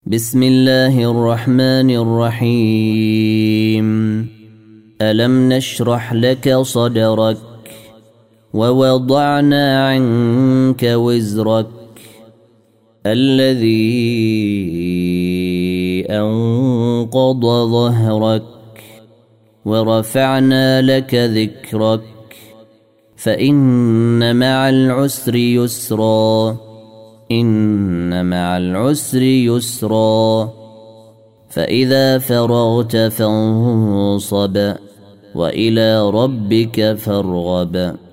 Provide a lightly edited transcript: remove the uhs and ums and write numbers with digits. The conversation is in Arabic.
بسم الله الرحمن الرحيم. ألم نشرح لك صدرك ووضعنا عنك وزرك الذي أنقض ظهرك ورفعنا لك ذكرك فإن مع العسر يسرا إن مع العسر يسرا فإذا فرغت فانصب وإلى ربك فارغب.